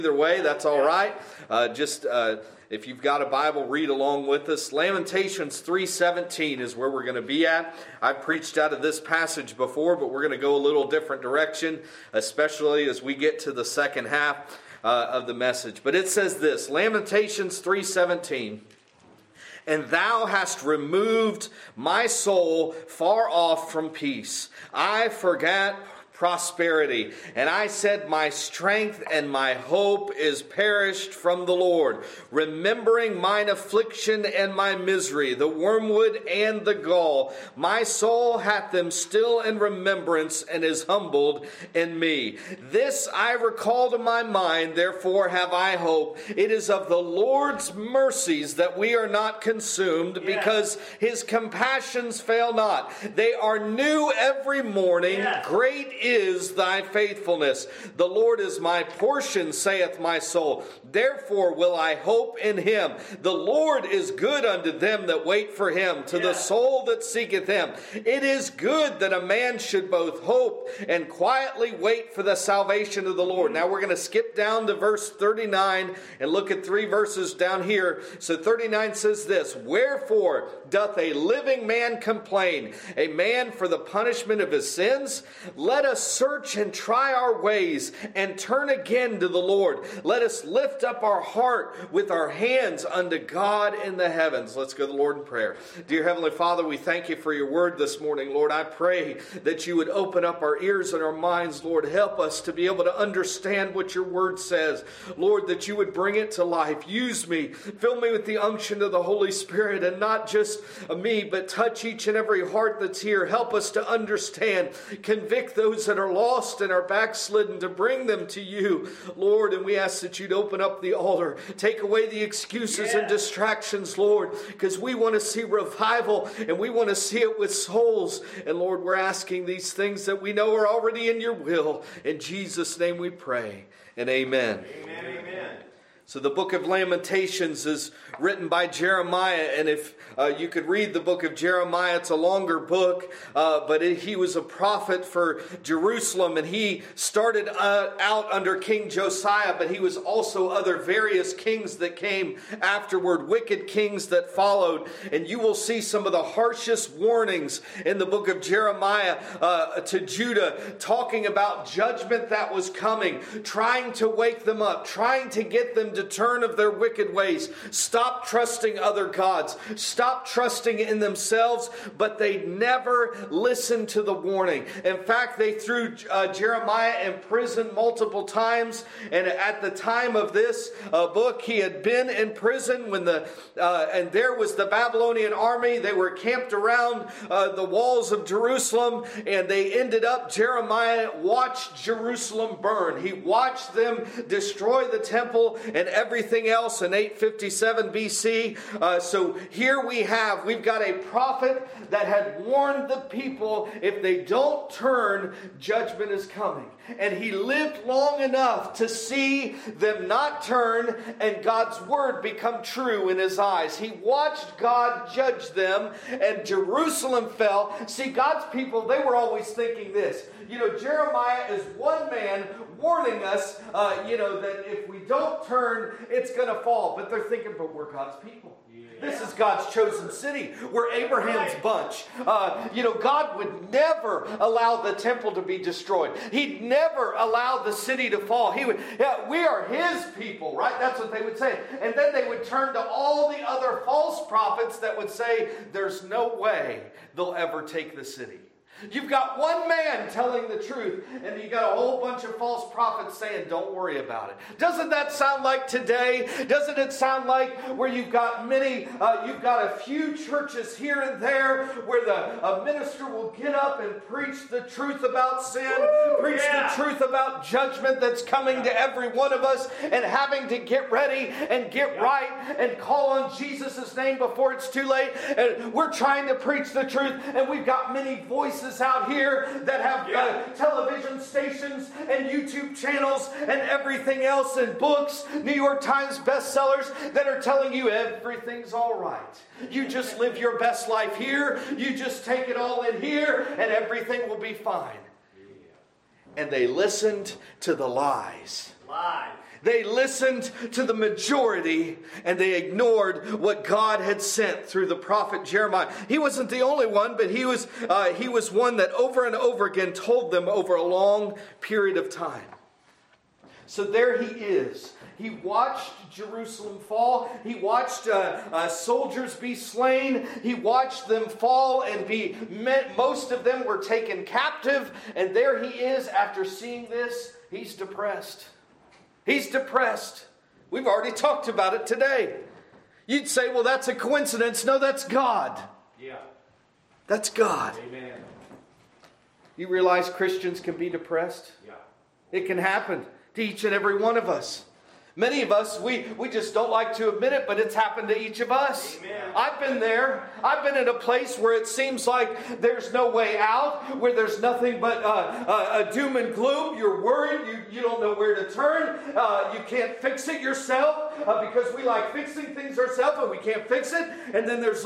Either way, that's all right. If you've got a Bible, read along with us. Lamentations 3:17 is where we're going to be at. I've preached out of this passage before, but we're going to go a little different direction, especially as we get to the second half of the message. But it says this, Lamentations 3:17. And thou hast removed my soul far off from peace. I forgat prosperity. And I said, my strength and my hope is perished from the Lord. Remembering mine affliction and my misery, the wormwood and the gall, my soul hath them still in remembrance and is humbled in me. This I recall to my mind, therefore have I hope. It is of the Lord's mercies that we are not consumed, because his compassions fail not. They are new every morning. Great is thy faithfulness. The Lord is my portion, saith my soul. Therefore will I hope in him. The Lord is good unto them that wait for him, to the soul that seeketh him. It is good that a man should both hope and quietly wait for the salvation of the Lord. Now we're going to skip down to verse 39 and look at 3 verses down here. So 39 says this, Wherefore doth a living man complain, a man for the punishment of his sins? Let us search and try our ways and turn again to the Lord. Let us lift up our heart with our hands unto God in the heavens. Let's go to the Lord in prayer. Dear Heavenly Father, we thank you for your word this morning, Lord. I pray that you would open up our ears and our minds, Lord. Help us to be able to understand what your word says. Lord, that you would bring it to life. Use me. Fill me with the unction of the Holy Spirit, and not just me, but touch each and every heart that's here. Help us to understand. Convict those that are lost and are backslidden, to bring them to you, Lord. And we ask that you'd open up the altar. Take away the excuses and distractions, Lord, because we want to see revival and we want to see it with souls. And Lord, we're asking these things that we know are already in your will. In Jesus' name we pray, and amen. Amen, amen. So the book of Lamentations is written by Jeremiah, and if you could read the book of Jeremiah, it's a longer book, but he was a prophet for Jerusalem, and he started out under King Josiah, but he was also other various kings that came afterward, wicked kings that followed, and you will see some of the harshest warnings in the book of Jeremiah to Judah, talking about judgment that was coming, trying to wake them up, trying to get them to turn of their wicked ways. Stop trusting other gods. Stop trusting in themselves, but they never listened to the warning. In fact, they threw Jeremiah in prison multiple times, and at the time of this book, he had been in prison when and there was the Babylonian army. They were camped around the walls of Jerusalem, and they ended up, Jeremiah watched Jerusalem burn. He watched them destroy the temple and everything else in 857 BC. So here we've got a prophet that had warned the people, if they don't turn, judgment is coming. And he lived long enough to see them not turn and God's word become true in his eyes. He watched God judge them, and Jerusalem fell. See, God's people, they were always thinking this. Jeremiah is one man warning us, that if we don't turn, it's going to fall. But they're thinking, but we're God's people. This is God's chosen city. We're Abraham's bunch. God would never allow the temple to be destroyed. He'd never allow the city to fall. We are his people, right? That's what they would say. And then they would turn to all the other false prophets that would say, there's no way they'll ever take the city. You've got one man telling the truth, and you've got a whole bunch of false prophets saying, don't worry about it. Doesn't that sound like today? Doesn't it sound like where you've got you've got a few churches here and there where a minister will get up and preach the truth about sin, preach the truth about judgment that's coming to every one of us, and having to get ready and get right and call on Jesus' name before it's too late. And we're trying to preach the truth, and we've got many voices out here that have television stations and YouTube channels and everything else, and books, New York Times bestsellers, that are telling you everything's all right. You just live your best life here. You just take it all in here and everything will be fine. And they listened to the lies. They listened to the majority and they ignored what God had sent through the prophet Jeremiah. He wasn't the only one, but he was one that over and over again told them over a long period of time. So there he is. He watched Jerusalem fall. He watched soldiers be slain. He watched them fall and most of them were taken captive. And there he is after seeing this. He's depressed. He's depressed. We've already talked about it today. You'd say, well, that's a coincidence. No, that's God. Yeah. That's God. Amen. You realize Christians can be depressed? Yeah. It can happen to each and every one of us. Many of us, we just don't like to admit it, but it's happened to each of us. Amen. I've been there. I've been in a place where it seems like there's no way out, where there's nothing but a doom and gloom. You're worried. You don't know where to turn. You can't fix it yourself because we like fixing things ourselves and we can't fix it. And then there's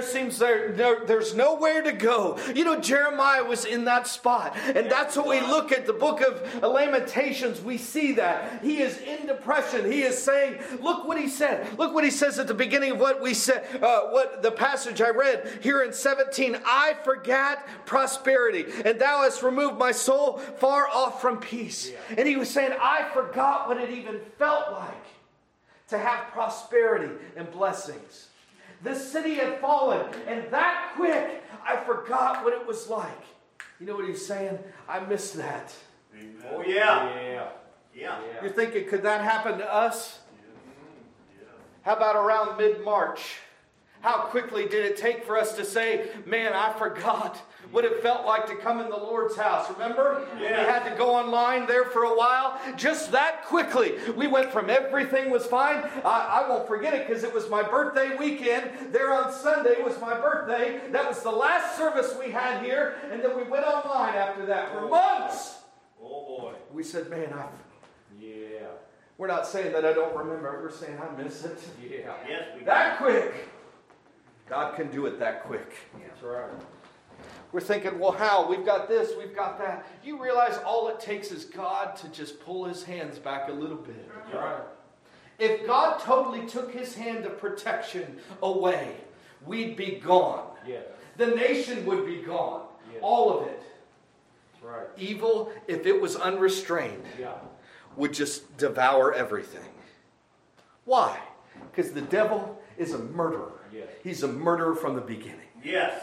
nowhere to go. You know, Jeremiah was in that spot. And that's what we look at the book of Lamentations. We see that. He is in depression. He is saying, look what he said. Look what he says at the beginning of what we said, what the passage I read here in 17. I forgot prosperity, and thou hast removed my soul far off from peace. Yeah. And he was saying, I forgot what it even felt like to have prosperity and blessings. The city had fallen, and that quick, I forgot what it was like. You know what he's saying? I miss that. Amen. Oh, yeah. Yeah. Yeah. You're thinking, could that happen to us? Yeah. How about around mid-March? How quickly did it take for us to say, man, I forgot what it felt like to come in the Lord's house. Remember? Yeah. We had to go online there for a while. Just that quickly. We went from everything was fine. I won't forget it because it was my birthday weekend. There on Sunday was my birthday. That was the last service we had here. And then we went online after that for months. Oh, boy. We said, man, yeah. We're not saying that I don't remember it. We're saying I miss it. Yeah. Yes, we that quick. God can do it that quick. That's right. We're thinking, well, how? We've got this, we've got that. You realize all it takes is God to just pull his hands back a little bit. That's right. If God totally took his hand of protection away, we'd be gone. Yes. The nation would be gone. Yes. All of it. That's right. Evil, if it was unrestrained, would just devour everything. Why? Because the devil is a murderer. Yes. He's a murderer from the beginning. Yes.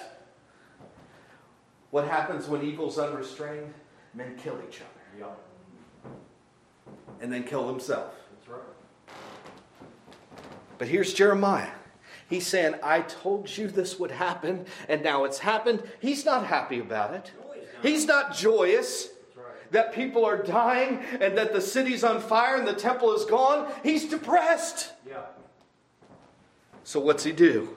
What happens when evil's unrestrained? Men kill each other. Yeah. And then kill themselves. That's right. But here's Jeremiah. He's saying, I told you this would happen, and now it's happened. He's not happy about it. No, he's not joyous that people are dying and that the city's on fire and the temple is gone. He's depressed. Yeah. So what's he do?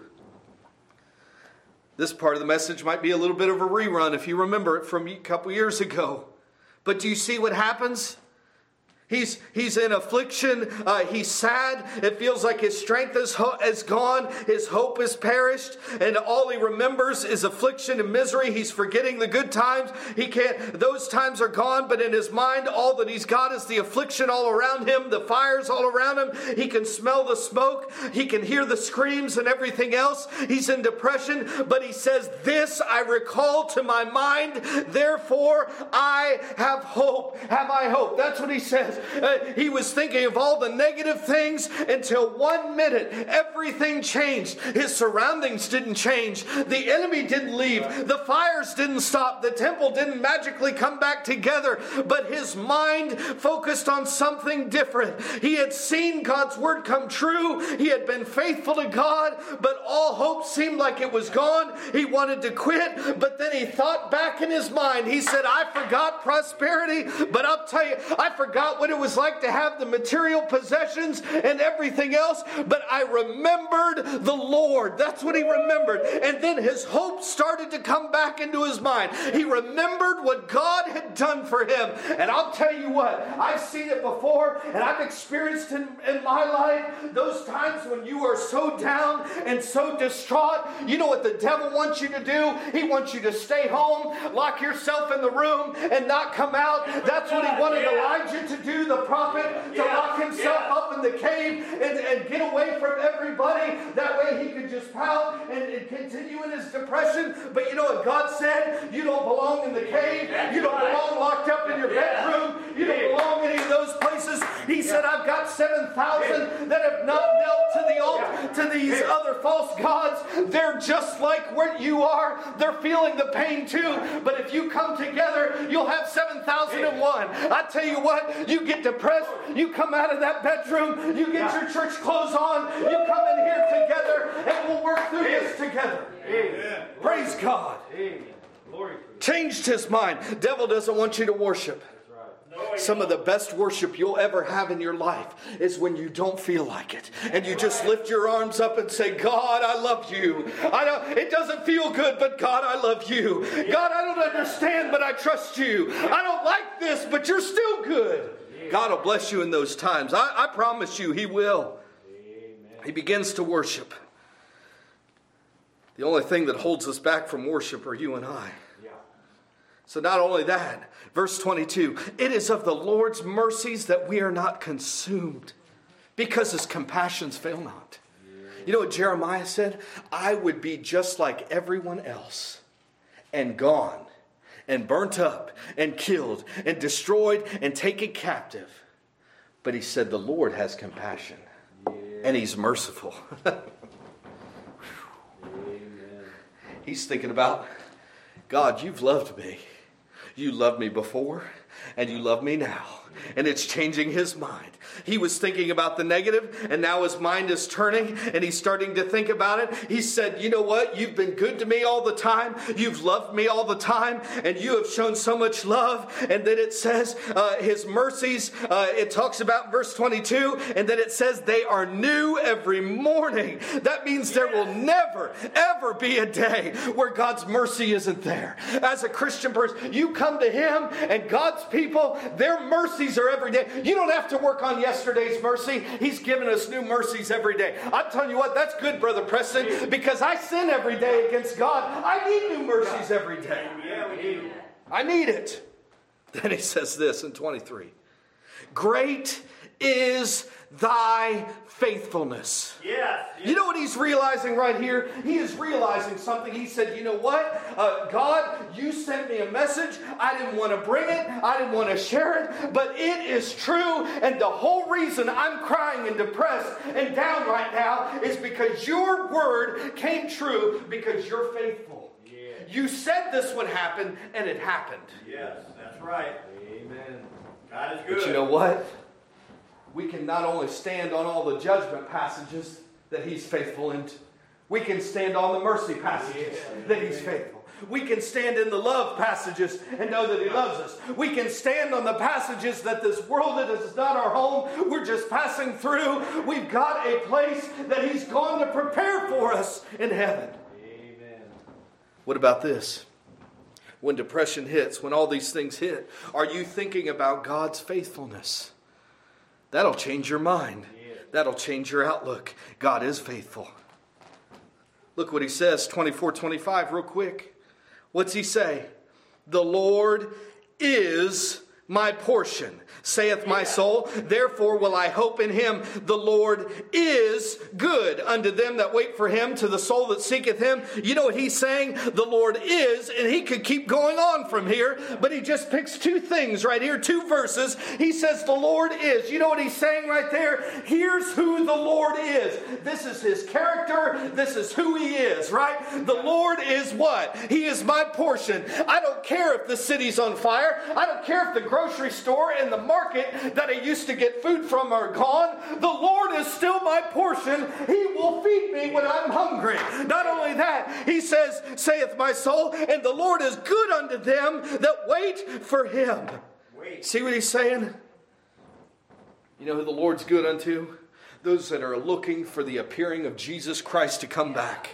This part of the message might be a little bit of a rerun if you remember it from a couple years ago. But do you see what happens? He's in affliction. He's sad. It feels like his strength is gone. His hope is perished. And all he remembers is affliction and misery. He's forgetting the good times. Those times are gone. But in his mind, all that he's got is the affliction all around him. The fires all around him. He can smell the smoke. He can hear the screams and everything else. He's in depression. But he says, this I recall to my mind. Therefore, I have hope. Have I hope? That's what he says. He was thinking of all the negative things until 1 minute everything changed. His surroundings didn't change. The enemy didn't leave. The fires didn't stop. The temple didn't magically come back together. But his mind focused on something different. He had seen God's word come true. He had been faithful to God, but all hope seemed like it was gone. He wanted to quit, but then he thought back in his mind. He said, I forgot prosperity, but I'll tell you, I forgot what it was like to have the material possessions and everything else, but I remembered the Lord. That's what he remembered. And then his hope started to come back into his mind. He remembered what God had done for him. And I'll tell you what, I've seen it before, and I've experienced it in my life, those times when you are so down and so distraught. You know what the devil wants you to do? He wants you to stay home, lock yourself in the room, and not come out. That's what he wanted Elijah to do. you, the prophet, to lock himself up in the cave and get away from everybody. That way he could just pout and continue in his depression. But you know what God said? You don't belong in the cave. You don't belong locked up in your bedroom. You don't belong in any of those places. He said, I've got 7,000 that have not knelt to the altar, to these other false gods. They're just like where you are. They're feeling the pain too. But if you come together, you'll have 7,001. I tell you what, you get depressed, you come out of that bedroom, you get your church clothes on, you come in here together, and we'll work through this together. Amen. Praise God. Amen. Glory to God. Changed his mind. Devil doesn't want you to worship. Some of the best worship you'll ever have in your life is when you don't feel like it. And you just lift your arms up and say, God, I love you. It doesn't feel good, but God, I love you. God, I don't understand, but I trust you. I don't like this, but you're still good. God will bless you in those times. I promise you, He will. He begins to worship. The only thing that holds us back from worship are you and I. So not only that, verse 22, it is of the Lord's mercies that we are not consumed, because His compassions fail not. You know what Jeremiah said? I would be just like everyone else, and gone, and burnt up, and killed, and destroyed, and taken captive. But he said the Lord has compassion, and He's merciful. He's thinking about, God, you've loved me. You loved me before, and you love me now. And it's changing his mind. He was thinking about the negative, and now his mind is turning, and he's starting to think about it. He said, you know what? You've been good to me all the time. You've loved me all the time, and you have shown so much love. And then it says his mercies, it talks about verse 22, and then it says they are new every morning. That means there will never, ever be a day where God's mercy isn't there. As a Christian person, you come to Him, and God's people, their mercies are every day. You don't have to work on yesterday's mercy. He's given us new mercies every day. I'm telling you what, that's good, Brother Preston, because I sin every day against God. I need new mercies every day. Yeah, we do. I need it. Then he says this in 23. Great is thy faithfulness. Yes. You know what he's realizing right here? He is realizing something. He said, you know what? God, you sent me a message. I didn't want to bring it. I didn't want to share it. But it is true. And the whole reason I'm crying and depressed and down right now is because your word came true, because you're faithful. Yes. You said this would happen, and it happened. Yes, that's right. Amen. God is good. But you know what? We can not only stand on all the judgment passages that He's faithful in, we can stand on the mercy passages that He's faithful. We can stand in the love passages and know that He loves us. We can stand on the passages that this world that is not our home, we're just passing through. We've got a place that He's gone to prepare for us in heaven. Amen. What about this? When depression hits, when all these things hit, are you thinking about God's faithfulness? That'll change your mind. That'll change your outlook. God is faithful. Look what he says, 24-25, real quick. What's he say? The Lord is my portion, saith my soul. Therefore will I hope in Him. The Lord is good unto them that wait for Him, to the soul that seeketh Him. You know what he's saying? The Lord is, and he could keep going on from here, but he just picks two things right here, two verses. He says the Lord is. You know what he's saying right there? Here's who the Lord is. This is His character. This is who He is, right? The Lord is what? He is my portion. I don't care if the city's on fire. I don't care if the grocery store and the market that I used to get food from are gone. The Lord is still my portion. He will feed me when I'm hungry. Not only that, he says, saith my soul, and the Lord is good unto them that wait for Him. See what he's saying? You know who the Lord's good unto? Those that are looking for the appearing of Jesus Christ to come back.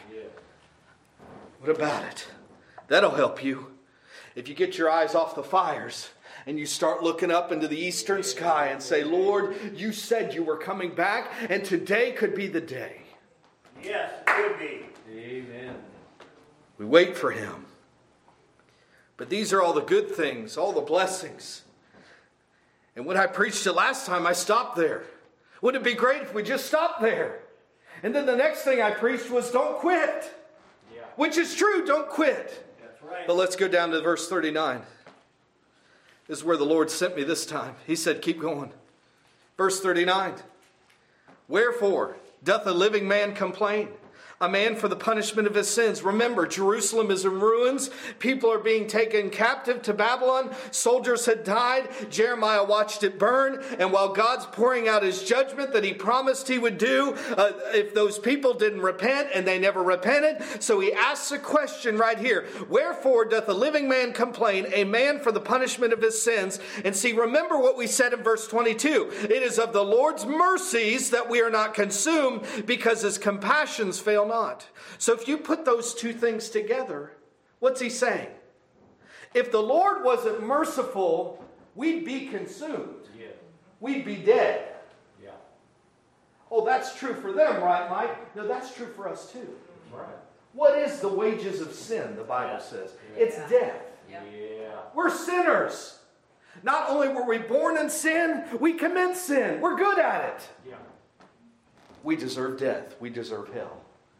What about it? That'll help you. If you get your eyes off the fires and you start looking up into the eastern sky and say, Lord, you said you were coming back, and today could be the day. Yes, it could be. Amen. We wait for Him. But these are all the good things, all the blessings. And when I preached it last time, I stopped there. Wouldn't it be great if we just stopped there? And then the next thing I preached was don't quit. Yeah. Which is true, don't quit. That's right. But let's go down to verse 39. This is where the Lord sent me this time. He said, keep going. Verse 39. Wherefore doth a living man complain? A man for the punishment of his sins. Remember, Jerusalem is in ruins. People are being taken captive to Babylon. Soldiers had died. Jeremiah watched it burn. And while God's pouring out his judgment that he promised he would do, if those people didn't repent, and they never repented. So he asks a question right here. Wherefore doth a living man complain, a man for the punishment of his sins? And see, remember what we said in verse 22. It is of the Lord's mercies that we are not consumed, because his compassions fail not. So if you put those two things together, what's he saying? If the Lord wasn't merciful, we'd be consumed. Yeah. We'd be dead. Yeah. Oh, that's true for them, right, Mike? No, that's true for us too. Right. What is the wages of sin, the Bible says? It's death. Yeah. We're sinners. Not only were we born in sin, we commit sin. We're good at it. Yeah. We deserve death. We deserve hell.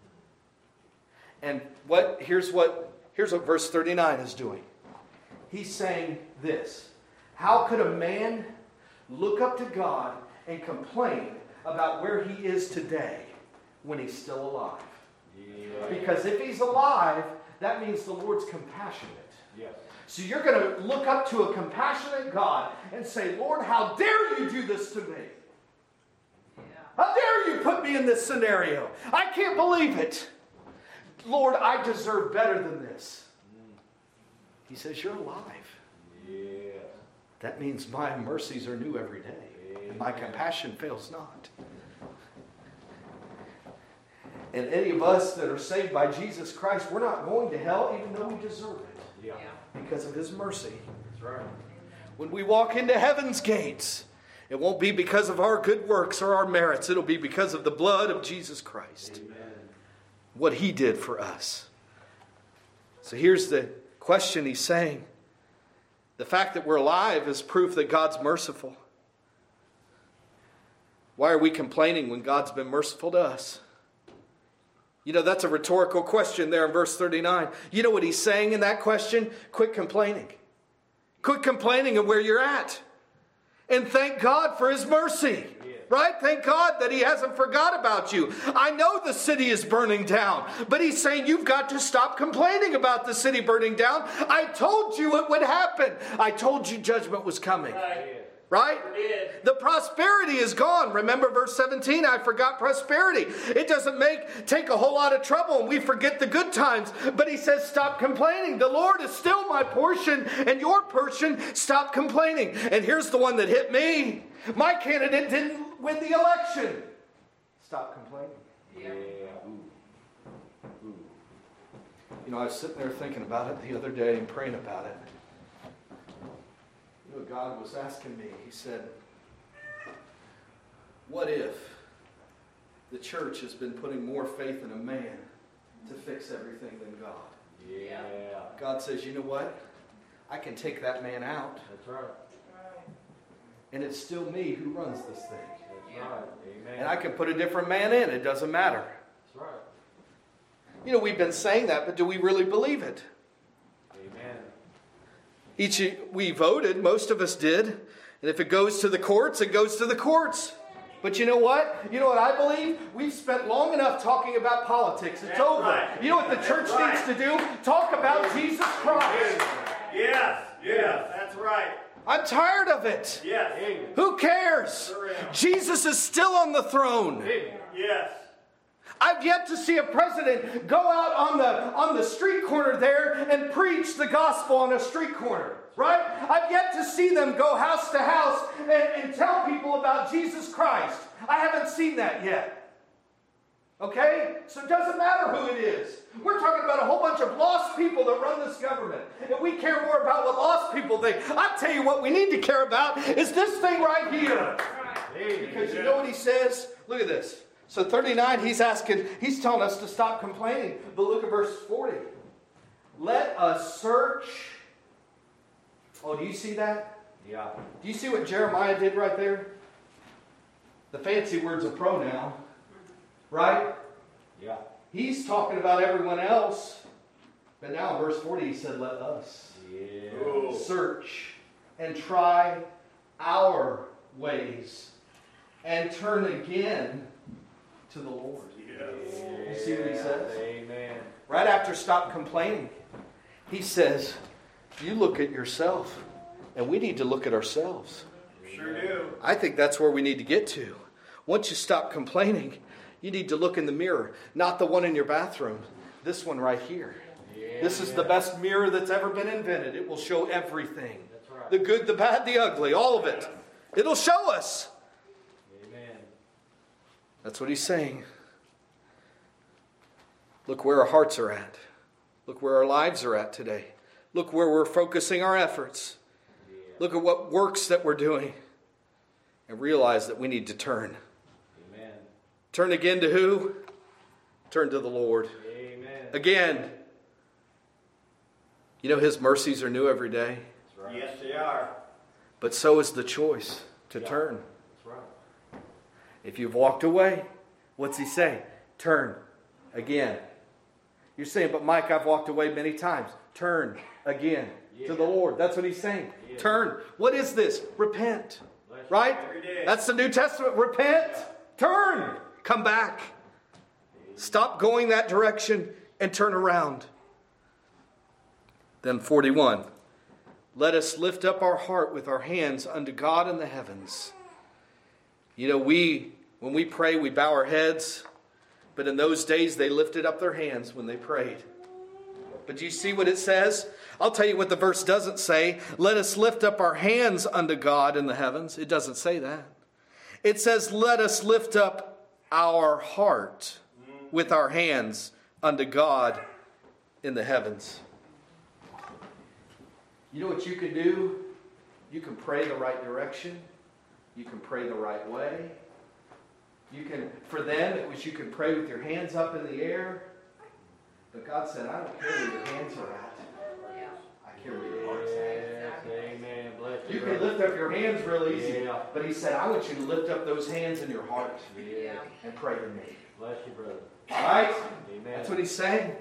And here's what verse 39 is doing. He's saying this. How could a man look up to God and complain about where he is today when he's still alive? Yeah. Because if he's alive, that means the Lord's compassionate. Yes. So you're going to look up to a compassionate God and say, Lord, how dare you do this to me? Yeah. How dare you put me in this scenario? I can't believe it. Lord, I deserve better than this. He says, you're alive. Yeah. That means my mercies are new every day. And my compassion fails not. And any of us that are saved by Jesus Christ, we're not going to hell even though we deserve it. Yeah. Because of his mercy. That's right. When we walk into heaven's gates, it won't be because of our good works or our merits. It'll be because of the blood of Jesus Christ. Amen. What he did for us. So here's the question he's saying. The fact that we're alive is proof that God's merciful. Why are we complaining when God's been merciful to us? You know, that's a rhetorical question there in verse 39. You know what he's saying in that question? Quit complaining. Quit complaining of where you're at. And thank God for his mercy. Right? Thank God that he hasn't forgot about you. I know the city is burning down, but he's saying you've got to stop complaining about the city burning down. I told you it would happen. I told you judgment was coming. Right? The prosperity is gone. Remember verse 17, I forgot prosperity. It doesn't take a whole lot of trouble and we forget the good times. But he says stop complaining. The Lord is still my portion and your portion. Stop complaining. And here's the one that hit me. My candidate didn't win the election. Stop complaining. Yeah. Ooh. You know, I was sitting there thinking about it the other day and praying about it. You know, God was asking me, he said, what if the church has been putting more faith in a man to fix everything than God? Yeah. God says, you know what? I can take that man out. That's right. And it's still me who runs this thing. That's right. Amen. And I can put a different man in. It doesn't matter. That's right. You know, we've been saying that, but do we really believe it? Amen. We voted, most of us did. And if it goes to the courts, it goes to the courts. But you know what? You know what I believe? We've spent long enough talking about politics. It's over. Right. You know what the church needs to do? Talk about Jesus Christ. Yes. That's right. I'm tired of it. Yes. Who cares? Jesus is still on the throne. Yes. I've yet to see a president go out on the street corner there and preach the gospel on a street corner. Right? I've yet to see them go house to house and tell people about Jesus Christ. I haven't seen that yet. Okay? So it doesn't matter who it is. We're talking about a whole bunch of lost people that run this government. And we care more about what lost people think. I'll tell you what we need to care about is this thing right here. Because you know what he says? Look at this. So 39, he's telling us to stop complaining. But look at verse 40. Let us search. Oh, do you see that? Yeah. Do you see what Jeremiah did right there? The fancy word's a pronoun, right? Yeah. He's talking about everyone else. But now in verse 40 he said, let us search and try our ways and turn again to the Lord. You see what he says? Amen. Right after stop complaining, he says, you look at yourself, and we need to look at ourselves. Sure do. I think that's where we need to get to. Once you stop complaining, you need to look in the mirror. Not the one in your bathroom. This one right here. Yeah. This is the best mirror that's ever been invented. It will show everything. That's right. The good, the bad, the ugly, all of it. It'll show us. Amen. That's what he's saying. Look where our hearts are at. Look where our lives are at today. Look where we're focusing our efforts. Look at what works that we're doing. And realize that we need to turn. Amen. Turn again to who? Turn to the Lord. Amen. Again. You know His mercies are new every day. That's right. Yes, they are. But so is the choice to turn. That's right. If you've walked away, what's He say? Turn again. You're saying, but Mike, I've walked away many times. Turn again to the Lord. That's what He's saying. Yeah. Turn. What is this? Repent. Right? Every day. That's the New Testament. Repent. Turn. Come back. Stop going that direction and turn around. Then 41. Let us lift up our heart with our hands unto God in the heavens. You know, when we pray, we bow our heads. But in those days, they lifted up their hands when they prayed. But do you see what it says? I'll tell you what the verse doesn't say. Let us lift up our hands unto God in the heavens. It doesn't say that. It says, let us lift up our heart with our hands unto God in the heavens. You know what you can do? You can pray the right direction. You can pray the right way. You can, for them, it was you can pray with your hands up in the air. But God said, I don't care where your hands are at. I care where your heart's at. Amen. Bless You can lift up your hands real easy. Yeah. But He said, I want you to lift up those hands in your heart Yeah. and pray to me. Bless you, brother. All right? Amen. That's what He's saying.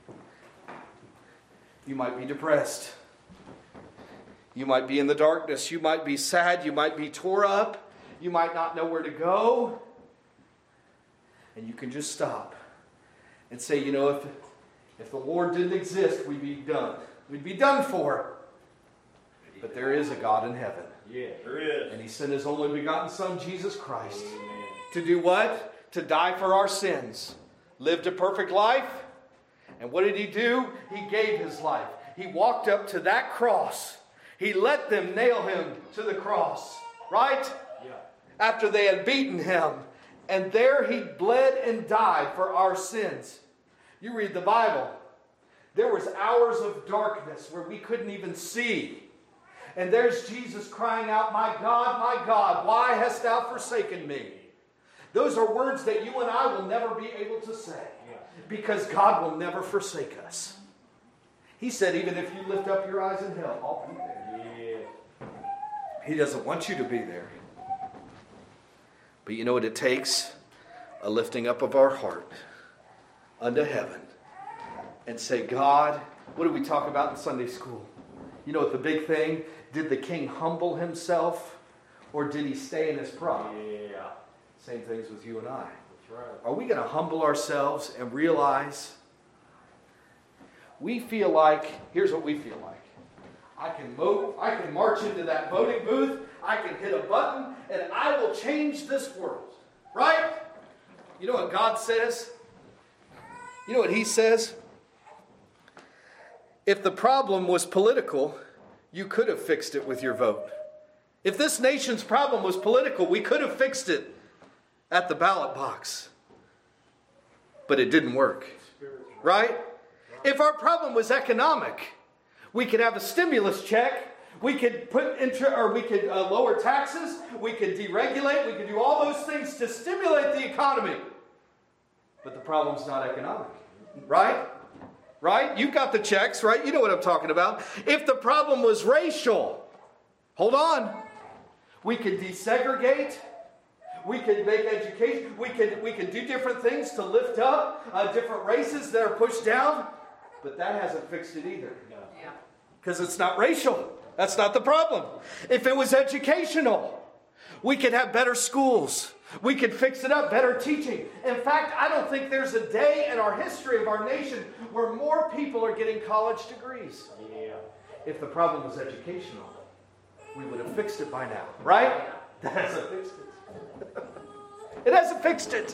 You might be depressed. You might be in the darkness. You might be sad. You might be tore up. You might not know where to go. And you can just stop and say, you know, if the Lord didn't exist, we'd be done. We'd be done for. But there is a God in heaven. Yeah, there is. And He sent His only begotten Son, Jesus Christ, Amen. to do what? To die for our sins. Lived a perfect life. And what did He do? He gave His life. He walked up to that cross. He let them nail Him to the cross. Right? Yeah. After they had beaten Him. And there He bled and died for our sins. You read the Bible. There was hours of darkness where we couldn't even see. And there's Jesus crying out, my God, why hast thou forsaken me? Those are words that you and I will never be able to say. Because God will never forsake us. He said, even if you lift up your eyes in hell, I'll be there. Yeah. He doesn't want you to be there. But you know what it takes? A lifting up of our heart unto heaven. And say, God, what did we talk about in Sunday school? You know what the big thing? Did the king humble himself? Or did he stay in his pride? Yeah. Same things with you and I. That's right. Are we going to humble ourselves and realize we feel like, here's what we feel like. I can march into that voting booth, I can hit a button, and I will change this world. Right? You know what God says? You know what He says? If the problem was political, you could have fixed it with your vote. If this nation's problem was political, we could have fixed it at the ballot box. But it didn't work. Right? If our problem was economic, we could have a stimulus check. We could lower taxes. We could deregulate. We could do all those things to stimulate the economy. But the problem's not economic. Right? Right? You've got the checks, right? You know what I'm talking about. If the problem was racial, Hold on. We can desegregate. We can make education. We can do different things to lift up different races that are pushed down. But that hasn't fixed it either. Because it's not racial. That's not the problem. If it was educational, we could have better schools. We could fix it up, better teaching. In fact, I don't think there's a day in our history of our nation where more people are getting college degrees. If the problem was educational, we would have fixed it by now, right? That hasn't fixed it. It hasn't fixed it.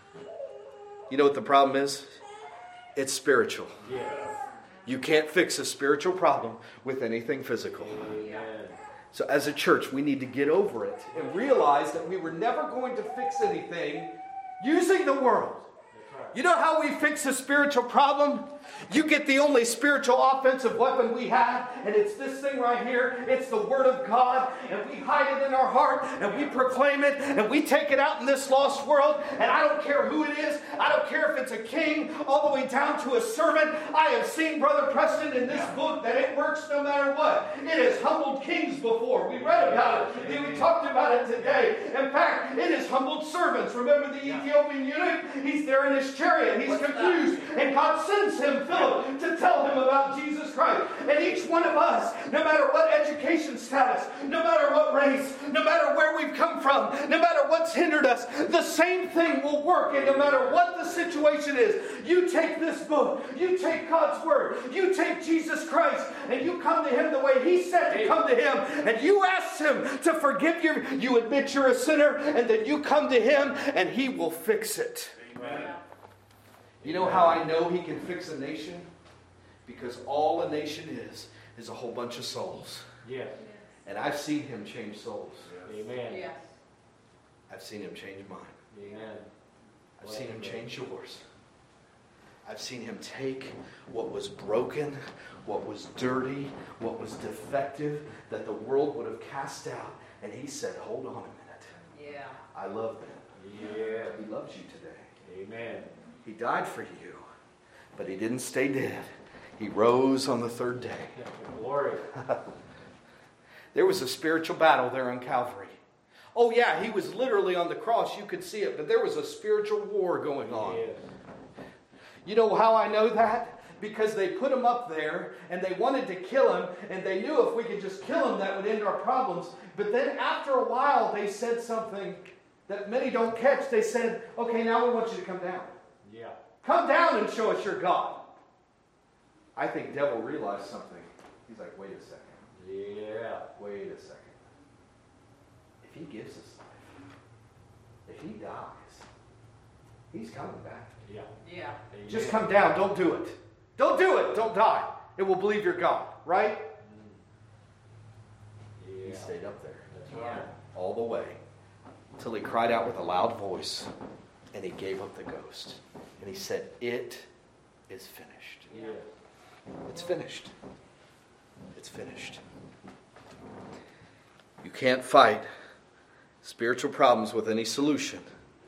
You know what the problem is? It's spiritual. You can't fix a spiritual problem with anything physical. So as a church, we need to get over it and realize that we were never going to fix anything using the world. You know how we fix a spiritual problem? You get the only spiritual offensive weapon we have, and it's this thing right here. It's the Word of God, and we hide it in our heart, and we proclaim it, and we take it out in this lost world, and I don't care who it is. I don't care if it's a king all the way down to a servant. I have seen, Brother Preston, in this book that it works no matter what. It has humbled kings before. We read about it. We talked about it today. In fact, it has humbled servants. Remember the Ethiopian eunuch? He's there in his chariot. He's confused, and God sends him Philip to tell him about Jesus Christ. And each one of us, no matter what education status, no matter what race, no matter where we've come from, no matter what's hindered us, the same thing will work. And no matter what the situation is, you take this book, you take God's Word, you take Jesus Christ, and you come to Him the way He said to come to Him, and you ask Him to forgive you. You admit you're a sinner, and then you come to Him, and He will fix it. Amen. You know how I know He can fix a nation? Because all a nation is a whole bunch of souls. Yeah. And I've seen Him change souls. Amen. Yeah. I've seen Him change mine. Amen. I've seen Him change yours. I've seen Him take what was broken, what was dirty, what was defective, that the world would have cast out. And He said, hold on a minute. Yeah. I love them. Yeah. He loves you today. Amen. He died for you, but He didn't stay dead. He rose on the third day. Glory. There was a spiritual battle there on Calvary. Oh yeah, He was literally on the cross. You could see it, but there was a spiritual war going on. Yes. You know how I know that? Because they put Him up there, and they wanted to kill Him, and they knew if we could just kill Him, that would end our problems. But then after a while, they said something that many don't catch. They said, okay, now we want you to come down. Yeah. Come down and show us your God. I think devil realized something. He's like, wait a second. Yeah. Wait a second. If He gives us life, if He dies, He's coming back. Yeah. Yeah. Just come down. Don't do it. Don't do it. Don't die. It will believe you're God. Right? Yeah. He stayed up there. That's right. All the way. Until He cried out with a loud voice. And He gave up the ghost. And He said, it is finished. Yeah. It's finished. It's finished. You can't fight spiritual problems with any solution.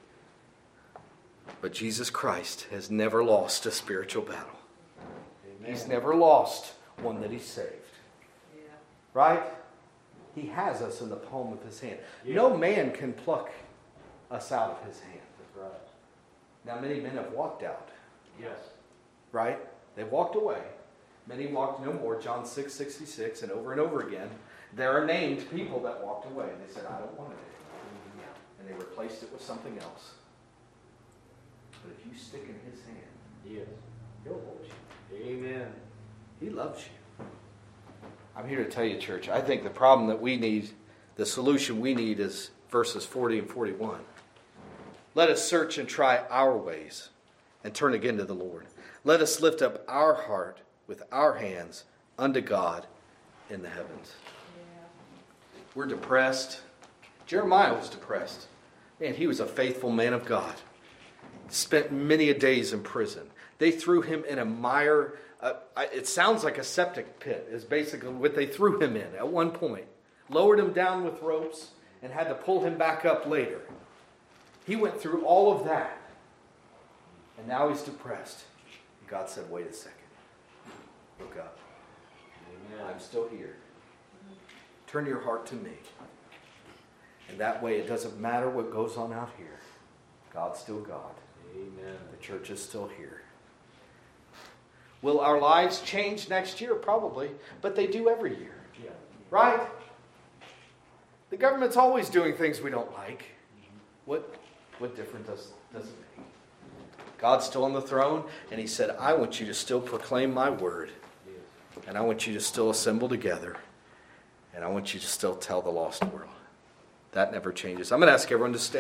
But Jesus Christ has never lost a spiritual battle. Amen. He's never lost one that He saved. Yeah. Right? He has us in the palm of His hand. Yeah. No man can pluck us out of His hand. That's right. Now many men have walked out. Yes. Right? They walked away. Many walked no more. John 6:66, and over again. There are named people that walked away. They said, I don't want it anymore. And they replaced it with something else. But if you stick in His hand, Yes. He'll hold you. Amen. He loves you. I'm here to tell you, church, I think the problem that we need, the solution we need is verses 40 and 41. Let us search and try our ways and turn again to the Lord. Let us lift up our heart with our hands unto God in the heavens. Yeah. We're depressed. Jeremiah was depressed. Man, he was a faithful man of God. Spent many a days in prison. They threw him in a mire. It sounds like a septic pit is basically what they threw him in at one point. Lowered him down with ropes and had to pull him back up later. He went through all of that. And now he's depressed. God said, wait a second. Look up. Amen. I'm still here. Turn your heart to me. And that way it doesn't matter what goes on out here. God's still God. Amen. The church is still here. Will our lives change next year? Probably. But they do every year. Yeah. Right? The government's always doing things we don't like. What difference does it make? God's still on the throne, and He said, I want you to still proclaim my word. And I want you to still assemble together. And I want you to still tell the lost world. That never changes. I'm going to ask everyone to stand.